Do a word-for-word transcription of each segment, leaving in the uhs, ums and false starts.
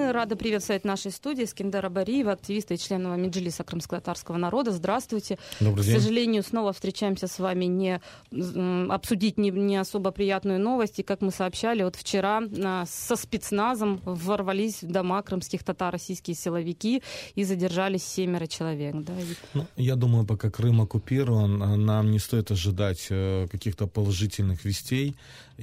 Мы рады приветствовать в нашей студии Эскендера Бариева, активиста и члена Меджлиса крымско-татарского народа. Здравствуйте. Добрый день. К сожалению, снова встречаемся с вами не обсудить не, не особо приятную новость. И, как мы сообщали, вот вчера со спецназом ворвались в дома крымских татар российские силовики и задержались семеро человек. Да? Ну, я думаю, пока Крым оккупирован, нам не стоит ожидать каких-то положительных вестей.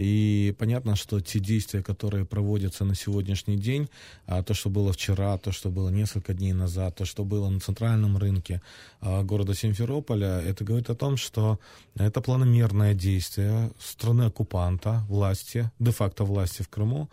И понятно, что те действия, которые проводятся на сегодняшний день, то, что было вчера, то, что было несколько дней назад, то, что было на центральном рынке города Симферополя, это говорит о том, что это планомерное действие страны-оккупанта, власти, де-факто власти в Крыму,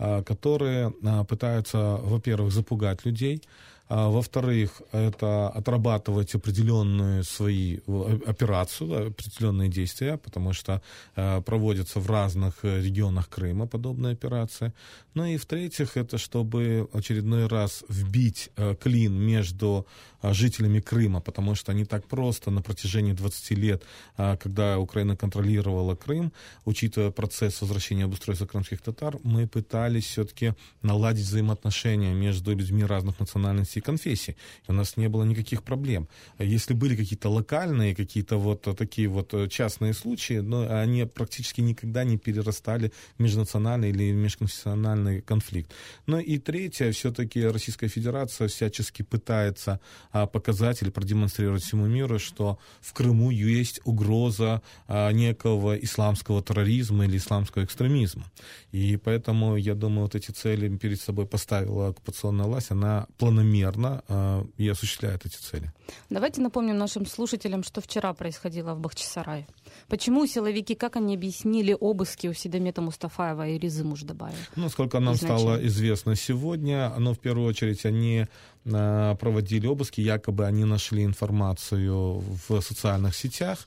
которые пытаются, во-первых, запугать людей, во-вторых, это отрабатывать определенные свои операции, определенные действия, потому что проводятся в разных регионах Крыма подобные операции. Ну и в-третьих, это чтобы очередной раз вбить клин между жителями Крыма, потому что не так просто на протяжении двадцати лет, когда Украина контролировала Крым, учитывая процесс возвращения и обустройства крымских татар, мы пытались все-таки наладить взаимоотношения между людьми разных национальностей и конфессий. И у нас не было никаких проблем. Если были какие-то локальные, какие-то вот такие вот частные случаи, но они практически никогда не перерастали в межнациональный или межконфессиональный конфликт. Ну и третье, все-таки Российская Федерация всячески пытается показать или продемонстрировать всему миру, что в Крыму есть угроза некого исламского терроризма или исламского экстремизма. И поэтому, я думаю, вот эти цели перед собой поставила оккупационная власть, она планомерно и осуществляет эти цели. Давайте напомним нашим слушателям, что вчера происходило в Бахчисарае. Почему силовики, как они объяснили обыски у Седомета Мустафаева и Резы Муждабаева? Ну, насколько нам изначально стало известно сегодня, но в первую очередь они проводили обыски, якобы они нашли информацию в социальных сетях,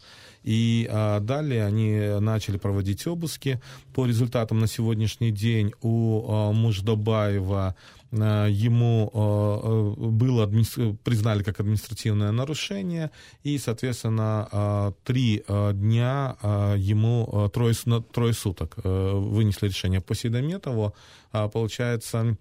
и а, далее они начали проводить обыски. По результатам на сегодняшний день у а, Муждабаева а, ему а, было администр... признали как административное нарушение, и, соответственно, а, три а, дня а, ему а, трое, трое суток а, вынесли решение по Седометову, а, получается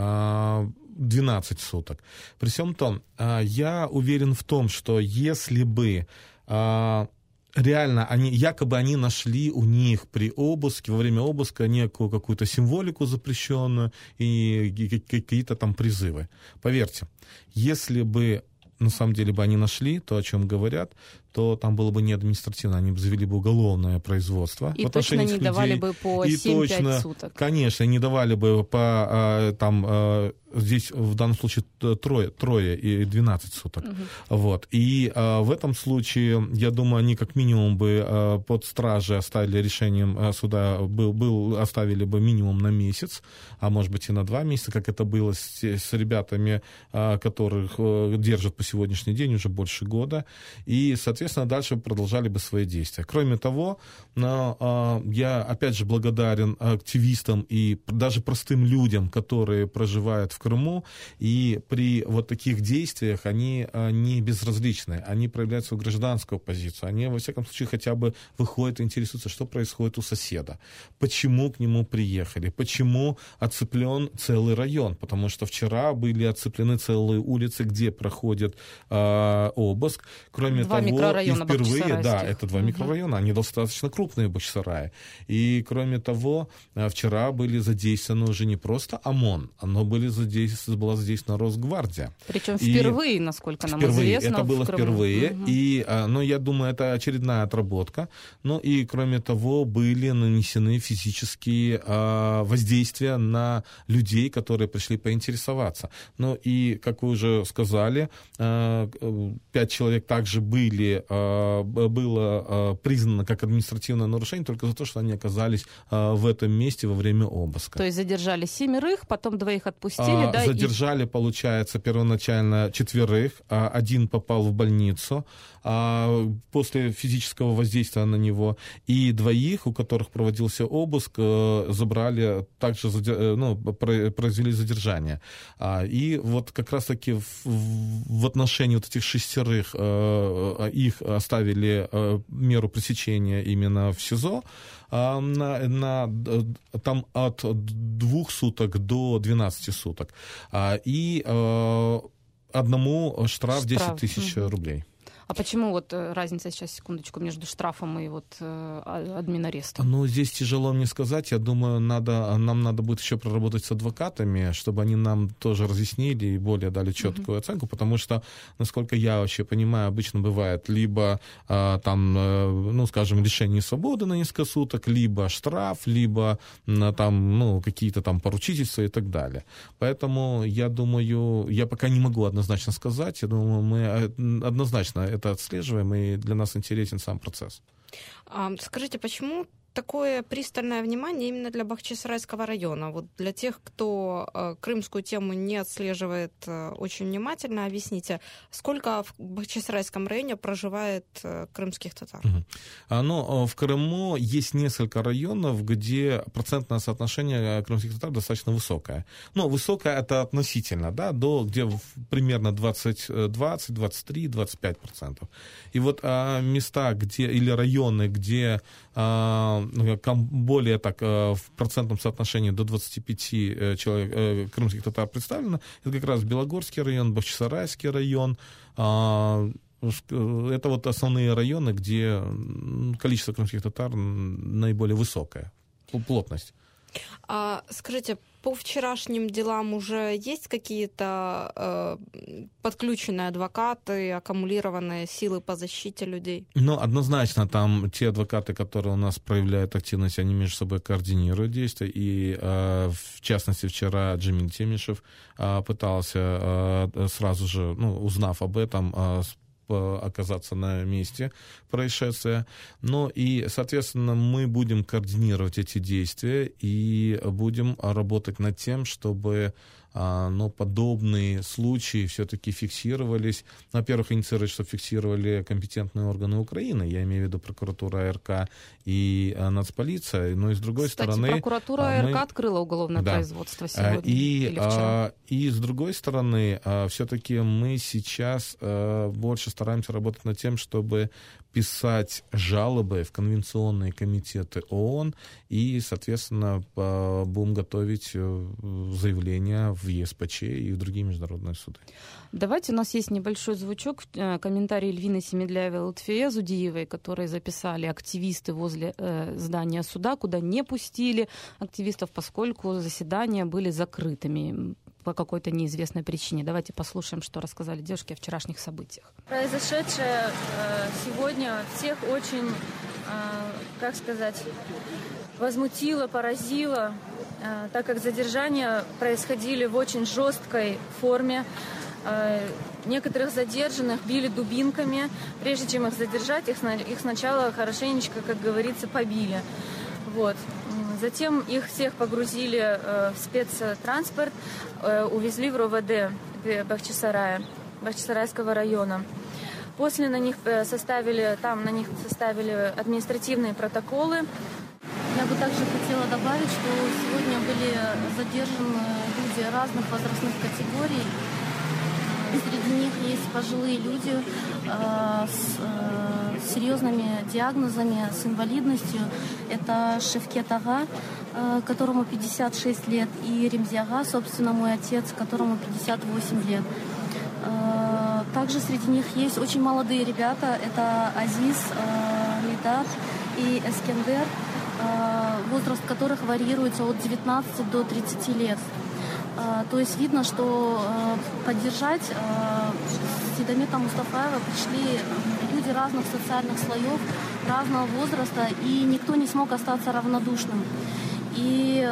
а, двенадцать суток. При всем том, а, я уверен в том, что если бы а, реально, они, якобы они нашли у них при обыске, во время обыска некую какую-то символику запрещенную и, и какие-то там призывы. Поверьте, если бы на самом деле бы они нашли то, о чем говорят, то там было бы не административно, они бы завели бы уголовное производство. И точно не давали бы по семь-пять суток. Конечно, не давали бы по, там, здесь в данном случае трое, трое и двенадцать суток. Угу. Вот. И в этом случае, я думаю, они как минимум бы под стражей оставили решением суда, был, был, оставили бы минимум на месяц, а может быть и на два месяца, как это было с, с ребятами, которых держат по сегодняшний день уже больше года. И, соответственно, дальше продолжали бы свои действия. Кроме того, я, опять же, благодарен активистам и даже простым людям, которые проживают в Крыму, и при вот таких действиях они не безразличны, они проявляют свою гражданскую позицию, они, во всяком случае, хотя бы выходят и интересуются, что происходит у соседа, почему к нему приехали, почему оцеплен целый район, потому что вчера были оцеплены целые улицы, где проходит э, обыск. Кроме Два того, и впервые, да, это два угу. микрорайона, они достаточно крупные в Бахчисарае. И, кроме того, вчера были задействованы уже не просто ОМОН, но были задействованы, была задействована Росгвардия. Причем впервые, и насколько нам впервые, известно. Это было в Крыму. впервые. Угу. И, ну, я думаю, это очередная отработка. Ну и, кроме того, были нанесены физические а, воздействия на людей, которые пришли поинтересоваться. Ну и, как вы уже сказали, а, пять человек также были, а, было а, признано как административное нарушение только за то, что они оказались а, в этом месте во время обыска. То есть задержали семерых, потом двоих отпустили, а, да? Задержали, и... получается, первоначально четверых, а, один попал в больницу а, после физического воздействия на него, и двоих, у которых проводился обыск, а, забрали, также ну, произвели задержание. А, и вот как раз-таки в, в отношении вот этих шестерых а, их их оставили меру пресечения именно в СИЗО, на, на, там от двух суток до двенадцати суток. И одному штраф десять тысяч рублей. А почему вот разница сейчас, секундочку, между штрафом и вот админарестом? Ну, здесь тяжело мне сказать. Я думаю, надо, нам надо будет еще проработать с адвокатами, чтобы они нам тоже разъяснили и более дали четкую uh-huh. оценку, потому что, насколько я вообще понимаю, обычно бывает либо а, там, ну, скажем, лишение свободы на несколько суток, либо штраф, либо там, ну, какие-то там поручительства и так далее. Поэтому я думаю, я пока не могу однозначно сказать. Я думаю, мы однозначно это отслеживаем, и для нас интересен сам процесс. А, скажите, почему такое пристальное внимание именно для Бахчисарайского района? Вот для тех, кто э, крымскую тему не отслеживает э, очень внимательно, объясните, сколько в Бахчисарайском районе проживает э, крымских татар? Угу. А, ну, в Крыму есть несколько районов, где процентное соотношение крымских татар достаточно высокое. Ну, высокое это относительно, да, до где примерно двадцать, двадцать, двадцать три, двадцать пять процентов. И вот а, места, где, или районы, где а, более так в процентном соотношении до двадцати пяти человек, крымских татар представлено, это как раз Белогорский район, Бахчисарайский район. Это вот основные районы, где количество крымских татар наиболее высокое, плотность. А, скажите, по вчерашним делам уже есть какие-то э, подключенные адвокаты, аккумулированные силы по защите людей? Ну, однозначно, там те адвокаты, которые у нас проявляют активность, они между собой координируют действия. И, э, в частности, вчера Джемиль Темишев э, пытался э, сразу же, ну, узнав об этом, э, оказаться на месте происшествия. Ну и, соответственно, мы будем координировать эти действия и будем работать над тем, чтобы но подобные случаи все-таки фиксировались. Во-первых, инициировать, что фиксировали компетентные органы Украины, я имею в виду прокуратура АРК и Нацполиция, но и с другой Кстати, стороны... прокуратура мы... АРК открыла уголовное да. производство сегодня и, или вчера. И с другой стороны, все-таки мы сейчас больше стараемся работать над тем, чтобы писать жалобы в конвенционные комитеты ООН и, соответственно, будем готовить заявления в ЕСПЧ и в другие международные суды. Давайте, у нас есть небольшой звучок, комментарий Эльвины Семедляевой и Лутфие Зудиевой, которые записали активисты возле э, здания суда, куда не пустили активистов, поскольку заседания были закрытыми по какой-то неизвестной причине. Давайте послушаем, что рассказали девушки о вчерашних событиях. Произошедшее э, сегодня всех очень, э, как сказать, возмутило, поразило, э, так как задержания происходили в очень жесткой форме. Э, некоторых задержанных били дубинками. Прежде чем их задержать, их, их сначала хорошенечко, как говорится, побили. Вот. Затем их всех погрузили э, в спецтранспорт, э, увезли в РОВД Бахчисарая, Бахчисарайского района. После на них составили, там на них составили административные протоколы. Я бы также хотела добавить, что сегодня были задержаны люди разных возрастных категорий. Среди них есть пожилые люди э, с э, серьезными диагнозами, с инвалидностью. Это Шевкет Ага, э, которому пятьдесят шесть лет, и Ремзи Ага, собственно, мой отец, которому пятьдесят восемь лет. Э, также среди них есть очень молодые ребята. Это Азиз, э, Медат и Эскендер, э, возраст которых варьируется от девятнадцати до тридцати лет. То есть видно, что поддержать Сейдамета Мустафаева пришли люди разных социальных слоев, разного возраста, и никто не смог остаться равнодушным. И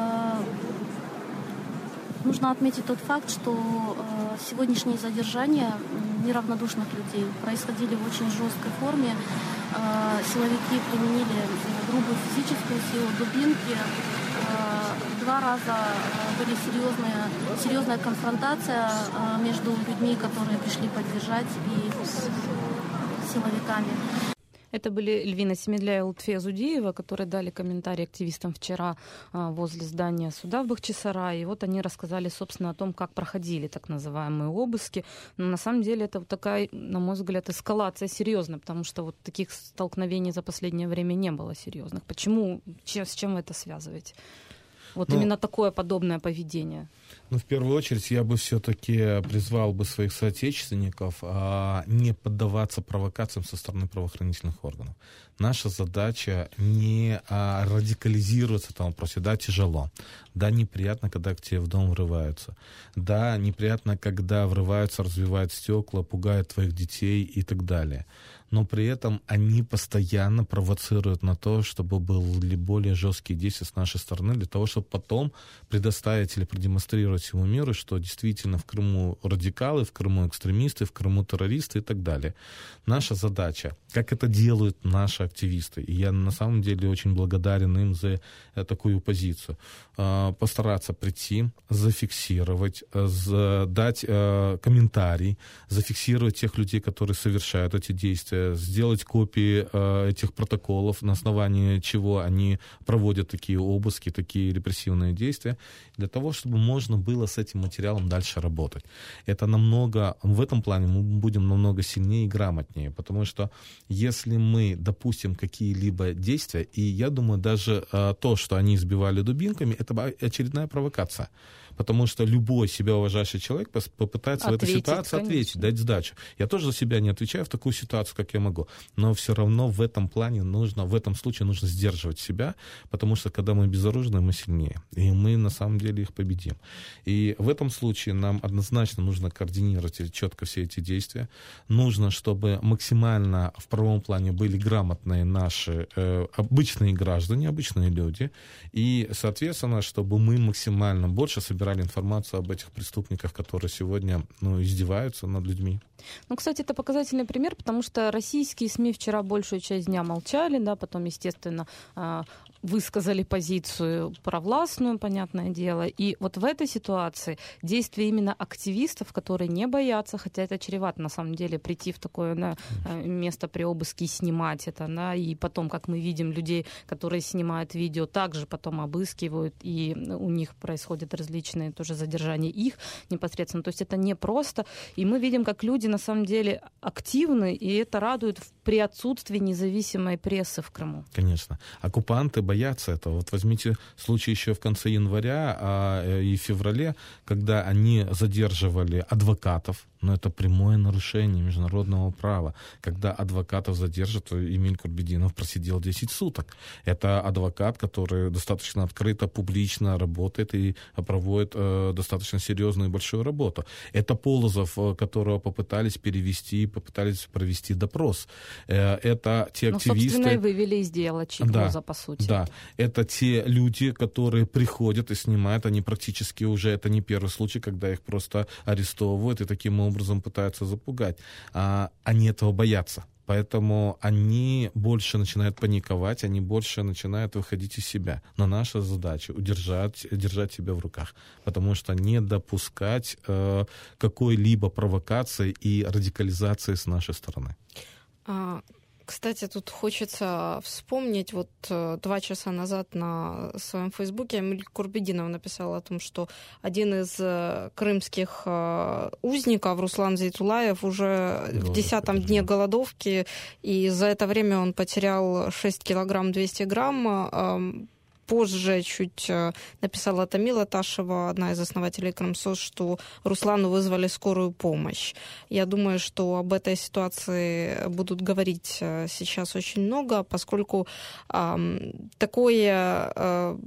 нужно отметить тот факт, что сегодняшние задержания неравнодушных людей происходили в очень жесткой форме. Силовики применили грубую физическую силу, дубинки. Два раза были серьезные, серьезная конфронтация между людьми, которые пришли поддержать, и силовиками. Это были Эльвина Семедля и Лутфия Зудиева, которые дали комментарий активистам вчера возле здания суда в Бахчисарае. И вот они рассказали, собственно, о том, как проходили так называемые обыски. Но на самом деле это вот такая, на мой взгляд, эскалация серьезная, потому что вот таких столкновений за последнее время не было серьезных. Почему, с чем вы это связываете? Вот ну, именно такое подобное поведение. Ну, в первую очередь, я бы все-таки призвал бы своих соотечественников а, не поддаваться провокациям со стороны правоохранительных органов. Наша задача не а, радикализироваться в этом вопросе. Да, тяжело. Да, неприятно, когда к тебе в дом врываются. Да, неприятно, когда врываются, разбивают стекла, пугают твоих детей и так далее. Но при этом они постоянно провоцируют на то, чтобы были более жесткие действия с нашей стороны, для того, чтобы потом предоставить или продемонстрировать всему миру, что действительно в Крыму радикалы, в Крыму экстремисты, в Крыму террористы и так далее. Наша задача, как это делают наши активисты, и я на самом деле очень благодарен им за такую позицию, постараться прийти, зафиксировать, дать комментарий, зафиксировать тех людей, которые совершают эти действия, сделать копии э, этих протоколов, на основании чего они проводят такие обыски, такие репрессивные действия, для того, чтобы можно было с этим материалом дальше работать. Это намного, в этом плане мы будем намного сильнее и грамотнее, потому что если мы допустим какие-либо действия, и я думаю, даже э, то, что они избивали дубинками, это очередная провокация. Потому что любой себя уважающий человек попытается ответить, в этой ситуации конечно. ответить, дать сдачу. Я тоже за себя не отвечаю в такую ситуацию, как я могу. Но все равно в этом плане нужно, в этом случае нужно сдерживать себя, потому что когда мы безоружны, мы сильнее. И мы на самом деле их победим. И в этом случае нам однозначно нужно координировать четко все эти действия. Нужно, чтобы максимально в правовом плане были грамотные наши э, обычные граждане, обычные люди. И, соответственно, чтобы мы максимально больше собирали информацию об этих преступниках, которые сегодня ну, издеваются над людьми. Ну, кстати, это показательный пример, потому что российские СМИ вчера большую часть дня молчали, да, потом, естественно, высказали позицию провластную, понятное дело. И вот в этой ситуации действия именно активистов, которые не боятся, хотя это чревато, на самом деле, прийти в такое да, место при обыске и снимать это, да, и потом, как мы видим, людей, которые снимают видео, также потом обыскивают, и у них происходят различные тоже задержания их непосредственно. То есть это непросто. И мы видим, как люди на самом деле активны, и это радует при отсутствии независимой прессы в Крыму. Конечно. Оккупанты боятся этого. Вот возьмите случай еще в конце января а, и феврале, когда они задерживали адвокатов, но это прямое нарушение международного права. Когда адвокатов задержат, Эмиль Курбетдинов просидел десять суток. Это адвокат, который достаточно открыто, публично работает и проводит э, достаточно серьезную и большую работу. Это Полозов, которого попытались перевести, попытались провести допрос. Э, это те активисты... Ну, собственно, и вывели из дела Чикмоза, да, по сути. Да, это те люди, которые приходят и снимают, они практически уже, это не первый случай, когда их просто арестовывают и таким образом пытаются запугать. А, они этого боятся. Поэтому они больше начинают паниковать, они больше начинают выходить из себя. Но наша задача удержать, держать себя в руках, потому что не допускать э, какой-либо провокации и радикализации с нашей стороны. Кстати, тут хочется вспомнить, вот два часа назад на своем фейсбуке Эмиль Курбетдинов написал о том, что один из крымских узников, Руслан Зейтулаев, уже в десятом дне голодовки, и за это время он потерял шесть килограмм двести грамм. Позже чуть написала Тамила Ташева, одна из основателей Крымсоц, что Руслану вызвали скорую помощь. Я думаю, что об этой ситуации будут говорить сейчас очень много, поскольку э, такое, э,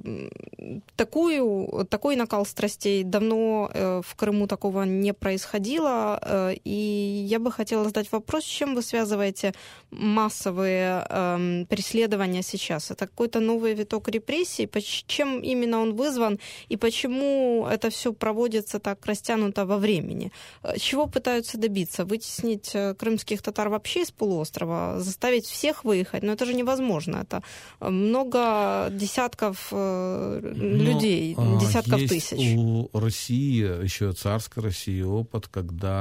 такую, такой накал страстей давно э, в Крыму такого не происходило. Э, и я бы хотела задать вопрос, с чем вы связываете массовые э, преследования сейчас? Это какой-то новый виток репрессий? Чем именно он вызван и почему это все проводится так растянуто во времени? Чего пытаются добиться? Вытеснить крымских татар вообще из полуострова? Заставить всех выехать? Но это же невозможно. Это много десятков людей, Но, десятков есть тысяч. У России, еще царской России, опыт, когда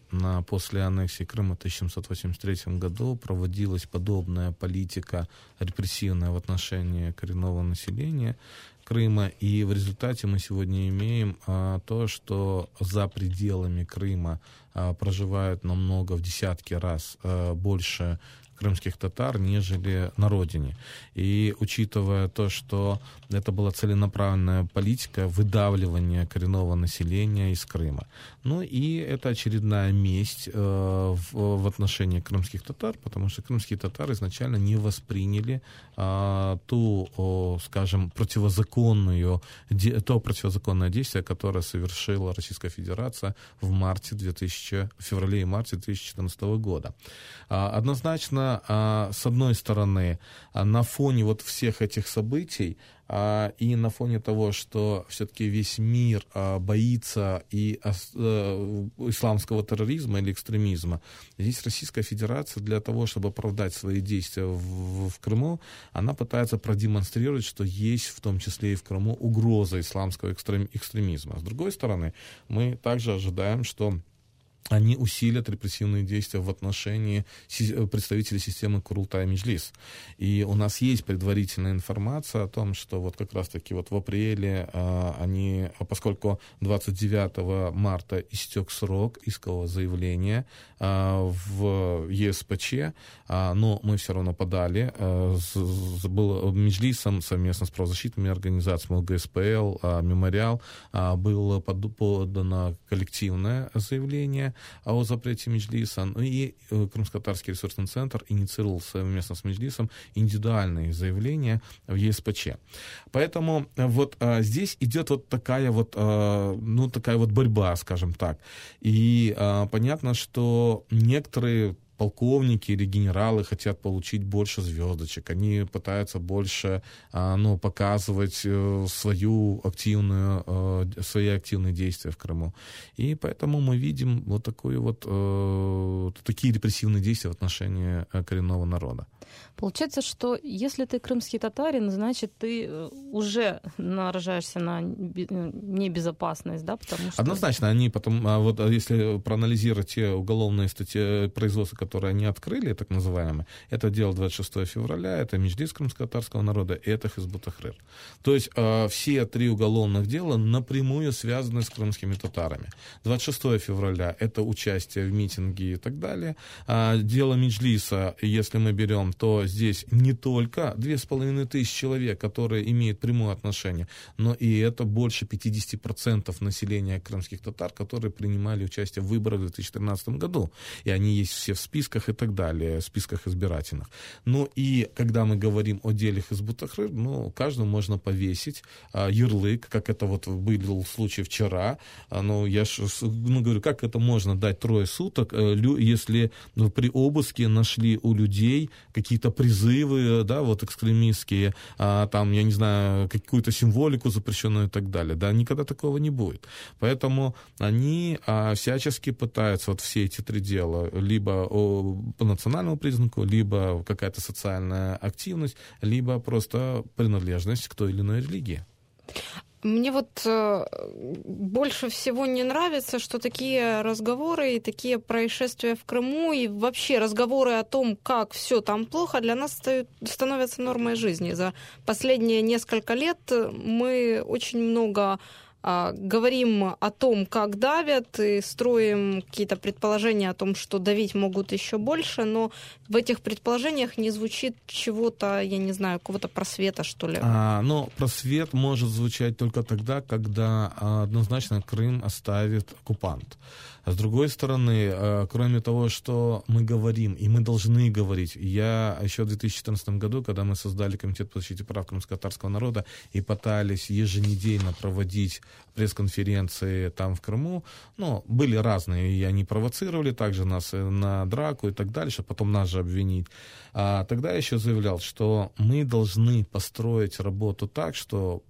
после аннексии Крыма в тысяча семьсот восемьдесят третьем году проводилась подобная политика репрессивная в отношении коренного населения Крыма, и в результате мы сегодня имеем а, то, что за пределами Крыма а, проживают намного, в десятки раз а, больше крымских татар, нежели на родине. И учитывая то, что это была целенаправленная политика выдавливания коренного населения из Крыма. Ну и это очередная месть э, в, в отношении крымских татар, потому что крымские татары изначально не восприняли э, ту, о, скажем, противозаконную, де, то противозаконное действие, которое совершила Российская Федерация в марте две тысячи, в феврале и марте две тысячи четырнадцатого года. А, однозначно, а, с одной стороны, а, на фоне вот всех этих событий а, и на фоне того, что все-таки весь мир а, боится и а, а, исламского терроризма или экстремизма, здесь Российская Федерация для того, чтобы оправдать свои действия в, в Крыму, она пытается продемонстрировать, что есть в том числе и в Крыму угроза исламского экстрем, экстремизма. С другой стороны, мы также ожидаем, что они усилят репрессивные действия в отношении представителей системы Курултай-Меджлис. И у нас есть предварительная информация о том, что вот как раз-таки вот в апреле а, они, поскольку двадцать девятого марта истек срок искового заявления а, в ЕСПЧ, а, но мы все равно подали, а, с, с, был Меджлисом совместно с правозащитными организациями ГСПЛ, а, Мемориал, а, было под, подано коллективное заявление о запрете Меджлиса. Ну и Крымско-Татарский ресурсный центр инициировал совместно с Меджлисом индивидуальные заявления в ЕСПЧ. Поэтому вот а, здесь идет вот такая вот, а, ну, такая вот борьба, скажем так. И а, понятно, что некоторые полковники или генералы хотят получить больше звездочек, они пытаются больше ну, показывать свою активную, свои активные действия в Крыму. И поэтому мы видим вот, такую вот такие репрессивные действия в отношении коренного народа. Получается, что если ты крымский татарин, значит, ты уже наражаешься на небезопасность, да? Потому что... Однозначно, они потом, вот если проанализировать те уголовные статьи производства, которые они открыли, так называемые, это дело двадцать шестого февраля, это Меджлис крымско-татарского народа, и это Хизбут Тахрир. То есть все три уголовных дела напрямую связаны с крымскими татарами. двадцать шестого февраля это участие в митинге и так далее. Дело Меджлиса, если мы берем, то здесь не только две с половиной тысячи человек, которые имеют прямое отношение, но и это больше пятьдесят процентов населения крымских татар, которые принимали участие в выборах в две тысячи тринадцатом году. И они есть все в списках и так далее, в списках избирательных. Ну и когда мы говорим о деле Хизбут Тахрир, ну, каждому можно повесить а, ярлык, как это вот был случай вчера. А, ну, я ж, ну, говорю, как это можно дать трое суток, а, лю, если ну, при обыске нашли у людей какие-то призывы, да, вот экстремистские, а, там, я не знаю, какую-то символику запрещенную и так далее. Да, никогда такого не будет. Поэтому они а, всячески пытаются вот все эти три дела, либо о, по национальному признаку, либо какая-то социальная активность, либо просто принадлежность к той или иной религии. Мне вот э, больше всего не нравится, что такие разговоры и такие происшествия в Крыму и вообще разговоры о том, как все там плохо, для нас стают, становятся нормой жизни. За последние несколько лет мы очень много э, говорим о том, как давят, и строим какие-то предположения о том, что давить могут еще больше, но в этих предположениях не звучит чего-то, я не знаю, какого-то просвета, что ли. А, ну, просвет может звучать только тогда, когда однозначно Крым оставит оккупант. А с другой стороны, кроме того, что мы говорим, и мы должны говорить, я еще в две тысячи четырнадцатом году, когда мы создали Комитет по защите прав крымско-татарского народа и пытались еженедельно проводить пресс-конференции там в Крыму, ну, были разные, и они провоцировали также нас на драку и так далее, чтобы потом нас же обвинить. А тогда я еще заявлял, что мы должны построить работу так, что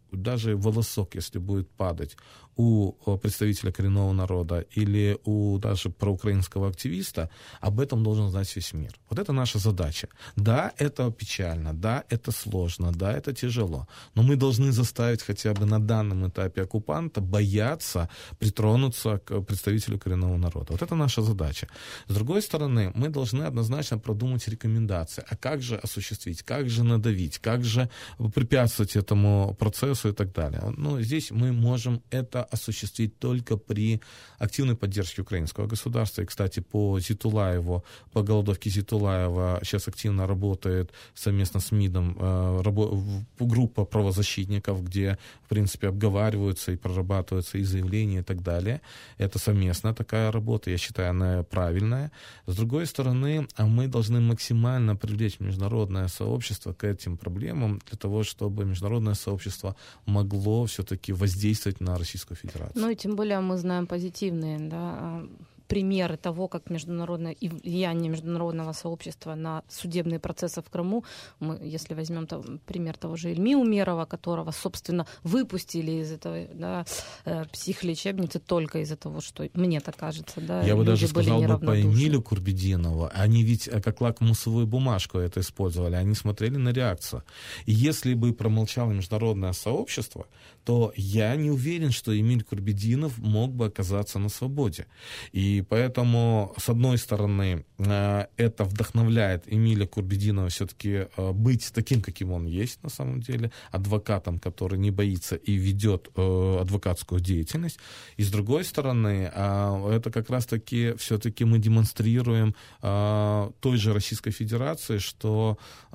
даже волосок, если будет падать у представителя коренного народа или у даже проукраинского активиста, об этом должен знать весь мир. Вот это наша задача. Да, это печально, да, это сложно, да, это тяжело, но мы должны заставить хотя бы на данном этапе оккупанта бояться притронуться к представителю коренного народа. Вот это наша задача. С другой стороны, мы должны однозначно продумать рекомендации. А как же осуществить, как же надавить, как же препятствовать этому процессу и так далее. Но здесь мы можем это осуществить только при активной поддержке украинского государства. И, кстати, по Зитулаеву, по голодовке Зитулаева сейчас активно работает совместно с МИДом э, рабо- группа правозащитников, где, в принципе, обговариваются и прорабатываются и заявления и так далее. Это совместная такая работа, я считаю, она правильная. С другой стороны, мы должны максимально привлечь международное сообщество к этим проблемам для того, чтобы международное сообщество могло все-таки воздействовать на Российскую Федерацию. Ну и тем более мы знаем позитивные, да, примеры того, как международное и влияние международного сообщества на судебные процессы в Крыму. Мы, если возьмем там, пример того же Ильми Умерова, которого, собственно, выпустили из этого, да, психлечебницы только из-за того, что, мне так кажется, да, я бы даже сказал бы по Эмилю Курбединову. Они ведь как лакмусовую бумажку это использовали, они смотрели на реакцию. И если бы промолчало международное сообщество, то я не уверен, что Эмиль Курбединов мог бы оказаться на свободе. И поэтому, с одной стороны, это вдохновляет Эмиля Курбединова все-таки быть таким, каким он есть на самом деле, адвокатом, который не боится и ведет адвокатскую деятельность. И с другой стороны, это как раз-таки все-таки мы демонстрируем той же Российской Федерации, что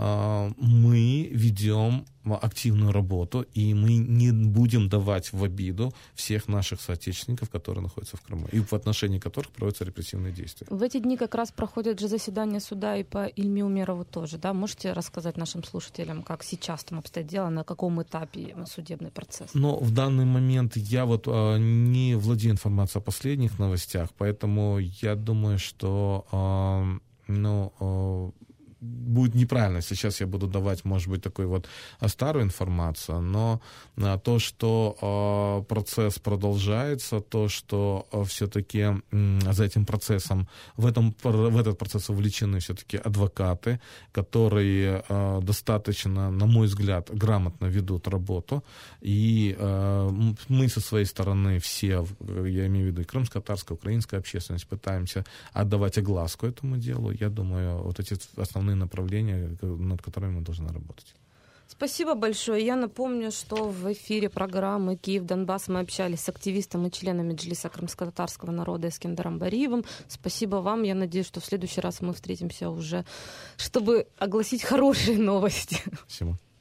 мы ведем активную работу, и мы не будем давать в обиду всех наших соотечественников, которые находятся в Крыму, и в отношении которых проводятся репрессивные действия. В эти дни как раз проходят же заседания суда и по Ильме Умерову тоже, да? Можете рассказать нашим слушателям, как сейчас там обстоит дело, на каком этапе судебный процесс? Но в данный момент я вот а, не владею информацией о последних новостях, поэтому я думаю, что а, ну, а, будет неправильно. Сейчас я буду давать, может быть, такую вот старую информацию, но то, что процесс продолжается, то, что все-таки за этим процессом, в, этом, в этот процесс увлечены все-таки адвокаты, которые достаточно, на мой взгляд, грамотно ведут работу, и мы со своей стороны все, я имею в виду и крымско-татарская, украинская общественность, пытаемся отдавать огласку этому делу. Я думаю, вот эти основные направления, над которыми мы должны работать. Спасибо большое. Я напомню, что в эфире программы «Киев-Донбасс» мы общались с активистом и членом Меджлиса крымско-татарского народа Эскендером Бариевым. Спасибо вам. Я надеюсь, что в следующий раз мы встретимся уже, чтобы огласить хорошие новости. Спасибо.